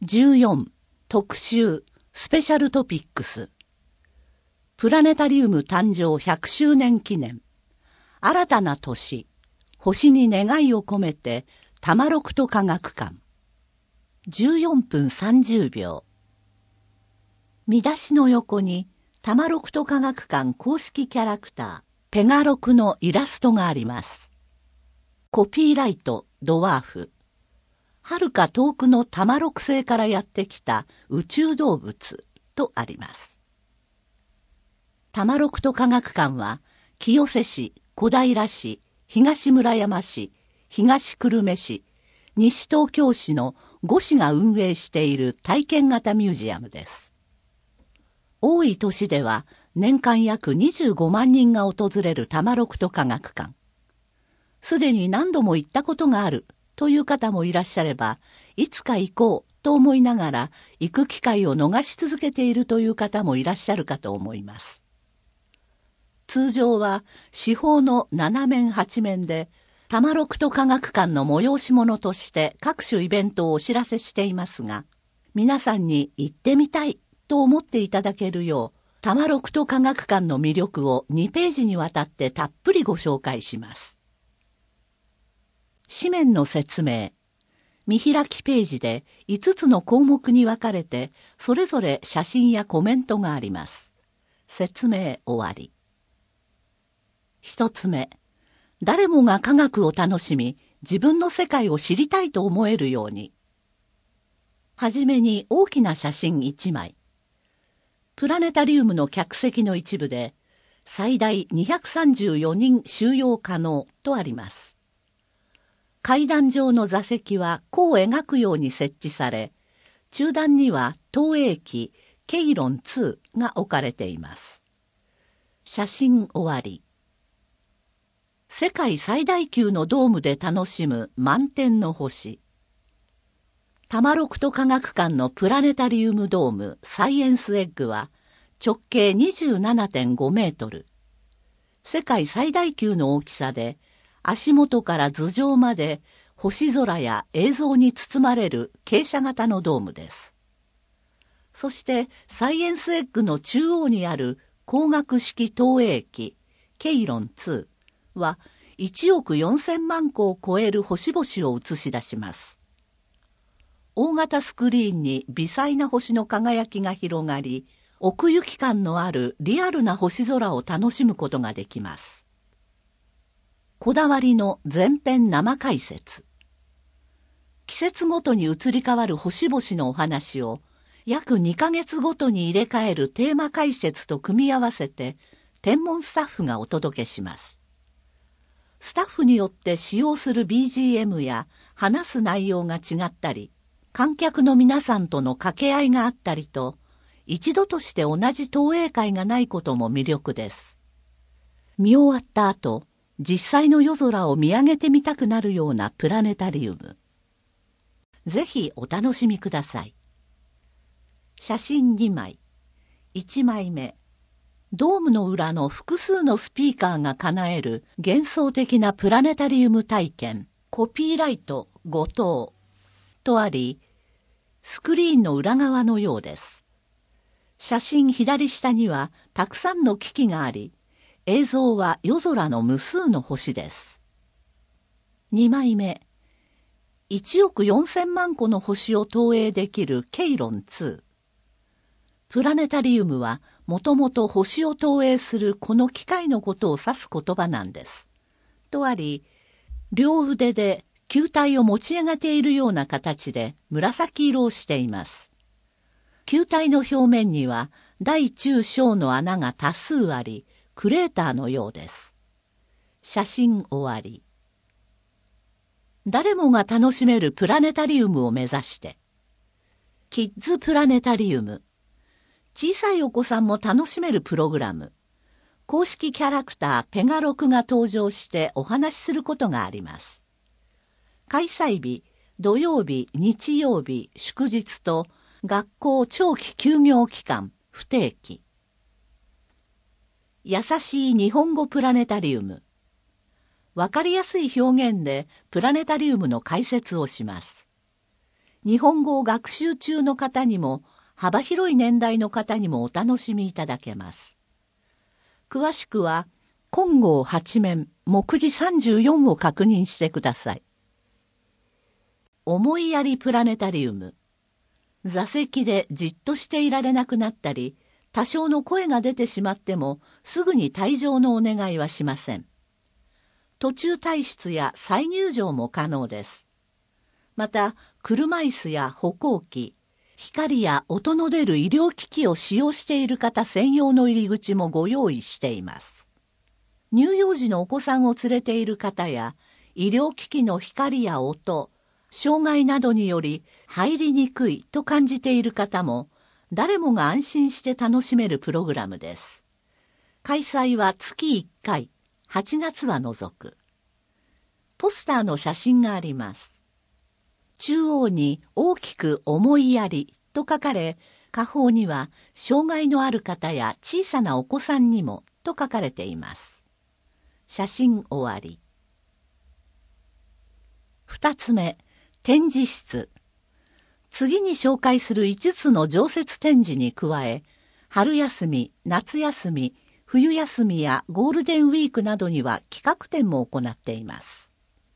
14特集スペシャルトピックスプラネタリウム誕生100周年記念新たな年星に願いを込めてタマロクト科学館14分30秒見出しの横にタマロクト科学館公式キャラクターペガロクのイラストがあります。コピーライトドワーフ遥か遠くのタマロク星からやってきた宇宙動物とあります。タマロクト科学館は清瀬市、小平市、東村山市、東久留米市、西東京市の5市が運営している体験型ミュージアムです。多い年では年間約25万人が訪れるタマロクト科学館。すでに何度も行ったことがあるという方もいらっしゃれば、いつか行こうと思いながら行く機会を逃し続けているという方もいらっしゃるかと思います。通常は四方の7面8面でタマロクト科学館の催し物として各種イベントをお知らせしていますが、皆さんに行ってみたいと思っていただけるよう、タマロクト科学館の魅力を2ページにわたってたっぷりご紹介します。紙面の説明。見開きページで5つの項目に分かれて、それぞれ写真やコメントがあります。説明終わり。1つ目。誰もが科学を楽しみ、自分の世界を知りたいと思えるように。はじめに大きな写真1枚。プラネタリウムの客席の一部で、最大234人収容可能とあります。階段状の座席は弧を描くように設置され、中段には投影機ケイロン2が置かれています。写真終わり。世界最大級のドームで楽しむ満天の星。タマロクト科学館のプラネタリウムドームサイエンスエッグは直径 27.5 メートル。世界最大級の大きさで、足元から頭上まで星空や映像に包まれる傾斜型のドームです。そしてサイエンスエッグの中央にある光学式投影機ケイロン2は1億4000万個を超える星々を映し出します。大型スクリーンに微細な星の輝きが広がり、奥行き感のあるリアルな星空を楽しむことができます。こだわりの全編生解説。季節ごとに移り変わる星々のお話を約2ヶ月ごとに入れ替えるテーマ解説と組み合わせて天文スタッフがお届けします。スタッフによって使用する BGM や話す内容が違ったり、観客の皆さんとの掛け合いがあったりと、一度として同じ投影会がないことも魅力です。見終わった後、実際の夜空を見上げてみたくなるようなプラネタリウム。ぜひお楽しみください。写真2枚。1枚目。ドームの裏の複数のスピーカーが叶える幻想的なプラネタリウム体験。コピーライト5灯。とあり、スクリーンの裏側のようです。写真左下にはたくさんの機器があり、映像は夜空の無数の星です。2枚目。1億4000万個の星を投影できるケイロン2。プラネタリウムはもともと星を投影するこの機械のことを指す言葉なんです。とあり、両腕で球体を持ち上げているような形で紫色をしています。球体の表面には大中小の穴が多数あり、クレーターのようです。写真終わり。誰もが楽しめるプラネタリウムを目指して。キッズプラネタリウム。小さいお子さんも楽しめるプログラム。公式キャラクターペガロクが登場してお話しすることがあります。開催日、土曜日、日曜日、祝日と学校長期休業期間、不定期。優しい日本語プラネタリウム。わかりやすい表現でプラネタリウムの解説をします。 日本語を学習中の方にも幅広い年代の方にもお楽しみいただけます。詳しくは金剛8面目次34を確認してください。思いやりプラネタリウム。座席でじっとしていられなくなったり、多少の声が出てしまってもすぐに退場のお願いはしません。途中退出や再入場も可能です。また、車椅子や歩行器、光や音の出る医療機器を使用している方専用の入り口もご用意しています。乳幼児のお子さんを連れている方や、医療機器の光や音、障害などにより入りにくいと感じている方も、誰もが安心して楽しめるプログラムです。開催は月1回、8月は除く。ポスターの写真があります。中央に大きく思いやりと書かれ、下方には障害のある方や小さなお子さんにもと書かれています。写真終わり。2つ目、展示室。次に紹介する5つの常設展示に加え、春休み、夏休み、冬休みやゴールデンウィークなどには企画展も行っています。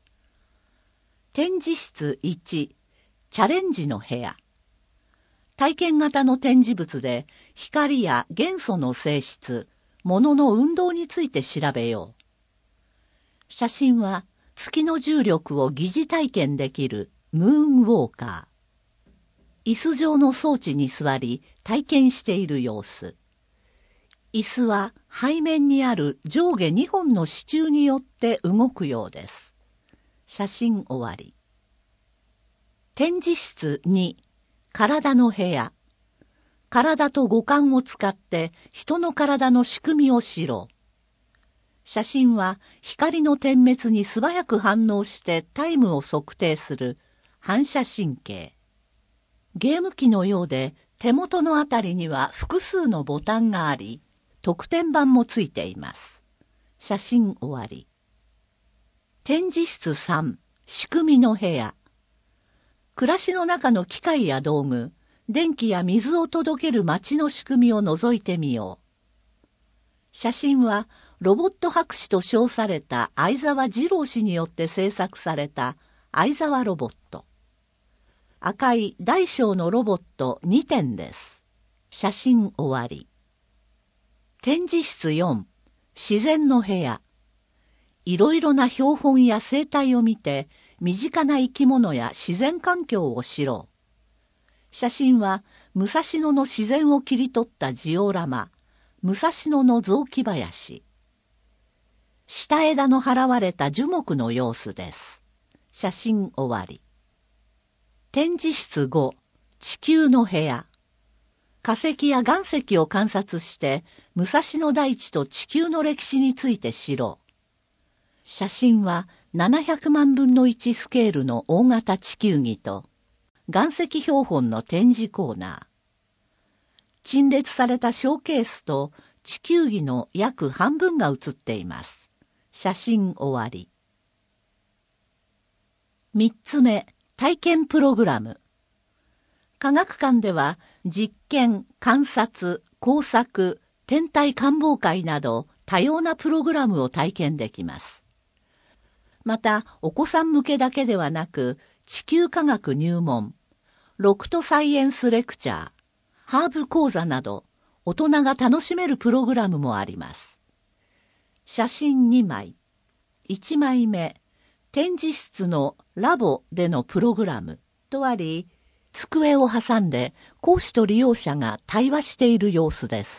展示室1、チャレンジの部屋。体験型の展示物で光や元素の性質、物の運動について調べよう。写真は月の重力を疑似体験できるムーンウォーカー。椅子状の装置に座り体験している様子。椅子は背面にある上下2本の支柱によって動くようです。写真終わり。展示室2、体の部屋。体と五感を使って人の体の仕組みを知ろう。写真は光の点滅に素早く反応してタイムを測定する反射神経。ゲーム機のようで手元のあたりには複数のボタンがあり、得点板もついています。写真終わり。展示室3、仕組みの部屋。暮らしの中の機械や道具、電気や水を届ける街の仕組みを覗いてみよう。写真はロボット博士と称された相沢二郎氏によって制作された相沢ロボット。赤い大小のロボット2点です。写真終わり。展示室4、自然の部屋。いろいろな標本や生態を見て、身近な生き物や自然環境を知ろう。写真は武蔵野の自然を切り取ったジオラマ、武蔵野の雑木林。下枝の払われた樹木の様子です。写真終わり。展示室5、地球の部屋。化石や岩石を観察して武蔵野大地と地球の歴史について知ろう。写真は700万分の1スケールの大型地球儀と岩石標本の展示コーナー。陳列されたショーケースと地球儀の約半分が写っています。写真終わり。3つ目、体験プログラム。科学館では実験、観察、工作、天体観望会など多様なプログラムを体験できます。また、お子さん向けだけではなく、地球科学入門、ロクトサイエンスレクチャー、ハーブ講座など、大人が楽しめるプログラムもあります。写真2枚。1枚目、展示室のラボでのプログラムとあり、机を挟んで講師と利用者が対話している様子です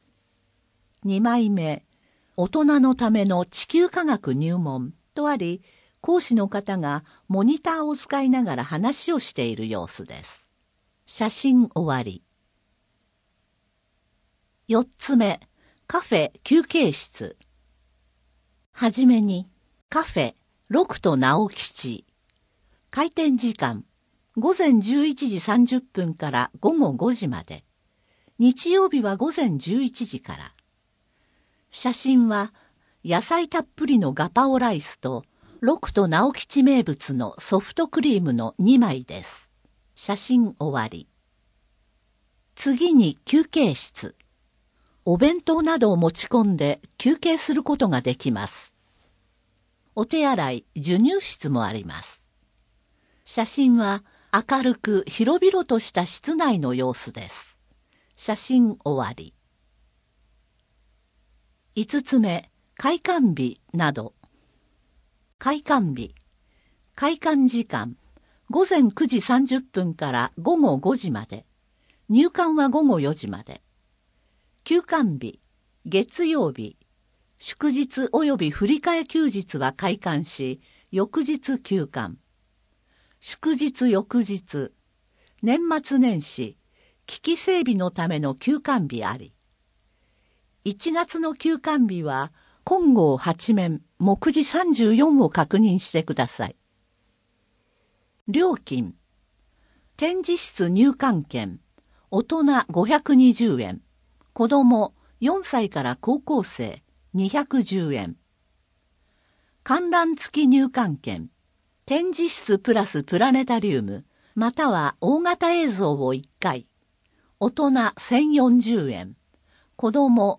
。2枚目、大人のための地球科学入門とあり、講師の方がモニターを使いながら話をしている様子です。写真終わり。4つ目、カフェ休憩室。はじめに、カフェ六都直吉。開店時間、午前11時30分から午後5時まで。日曜日は午前11時から。写真は、野菜たっぷりのガパオライスと、六都直吉名物のソフトクリームの2枚です。 写真終わり。次に休憩室。お弁当などを持ち込んで休憩することができます。お手洗い、授乳室もあります。写真は明るく広々とした室内の様子です。写真終わり。5つ目、開館日など。開館日。開館時間。午前9時30分から午後5時まで。入館は午後4時まで。休館日、月曜日、祝日及び振り替え休日は開館し、翌日休館。祝日翌日、年末年始、機器整備のための休館日あり。1月の休館日は、金剛8面、目次34を確認してください。料金。展示室入館券、大人520円。子供4歳から高校生210円。観覧付き入館券、展示室プラスプラネタリウム、または大型映像を1回。大人1040円。子供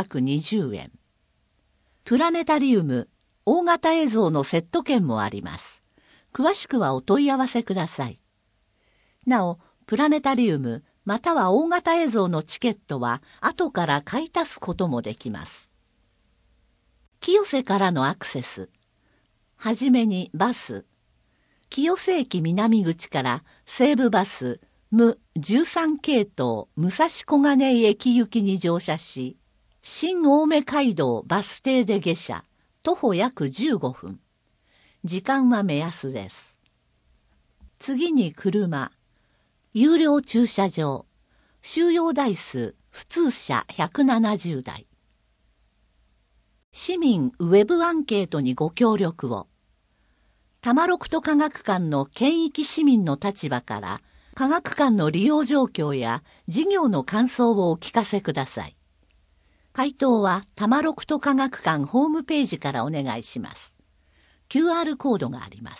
420円。プラネタリウム、大型映像のセット券もあります。詳しくはお問い合わせください。なお、プラネタリウム、または大型映像のチケットは後から買い足すこともできます。清瀬からのアクセス。はじめにバス。清瀬駅南口から西武バス無13系統武蔵小金井駅行きに乗車し、新青梅街道バス停で下車。徒歩約15分。時間は目安です。次に車。有料駐車場。収容台数普通車170台。市民ウェブアンケートにご協力を。多摩六都科学館の県域市民の立場から科学館の利用状況や事業の感想をお聞かせください。回答は多摩六都科学館ホームページからお願いします。QR コードがあります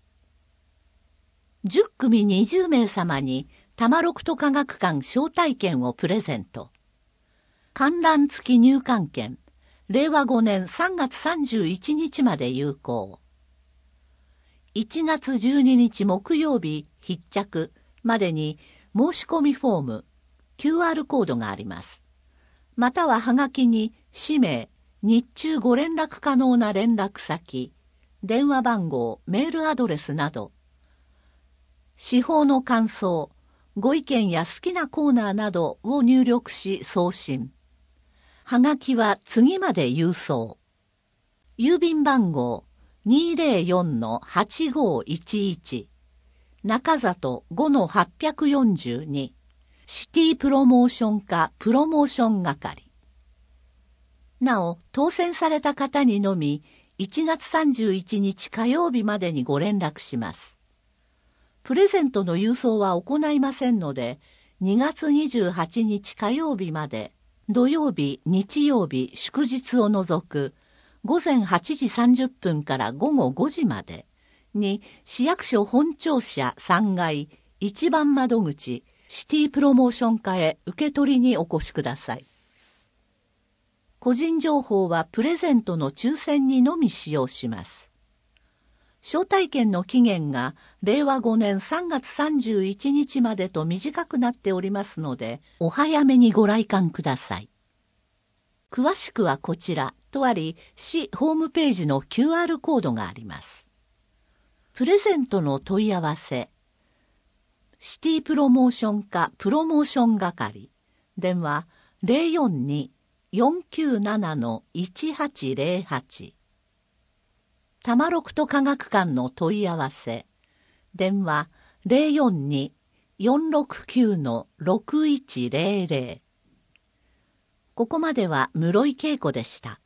。10組20名様に多摩六都科学館招待券をプレゼント。観覧付き入館券、令和5年3月31日まで有効。1月12日木曜日必着までに申し込みフォーム、QR コードがあります。またははがきに氏名、日中ご連絡可能な連絡先、電話番号、メールアドレスなど、司法の感想、ご意見や好きなコーナーなどを入力し送信。はがきは次まで郵送。郵便番号 204-8511 中里 5-842 シティプロモーション課プロモーション係。なお、当選された方にのみ1月31日火曜日までにご連絡します。プレゼントの郵送は行いませんので、2月28日火曜日まで、土曜日、日曜日、祝日を除く、午前8時30分から午後5時までに、市役所本庁舎3階1番窓口、シティプロモーション課へ受け取りにお越しください。個人情報はプレゼントの抽選にのみ使用します。招待券の期限が令和5年3月31日までと短くなっておりますので、お早めにご来館ください。詳しくはこちらとあり、市ホームページの QR コードがあります。プレゼントの問い合わせ。シティプロモーション課プロモーション係。電話 042-497-1808。多摩六都科学館の問い合わせ。電話 042-469-6100。ここまでは室井恵子でした。